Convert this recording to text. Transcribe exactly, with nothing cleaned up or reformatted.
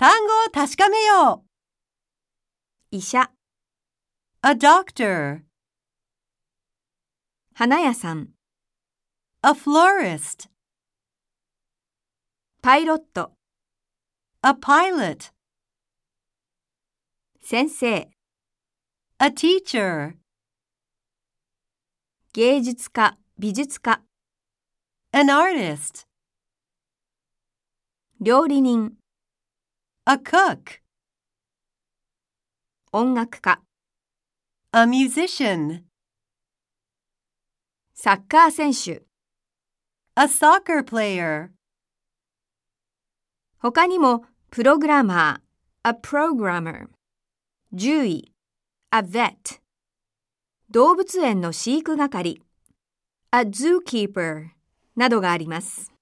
単語を確かめよう。 医者、 A doctor. 花屋さん、 A florist. パイロット、 A pilot. 先生、 A teacher. 芸術家、美術家、 An artist. 料理人、 A cook. 音楽家、 A musician. サッカー選手。 A soccer player. 他にも、プログラマー、a programmer、獣医、a vet、動物園の飼育係、a zookeeper などがあります。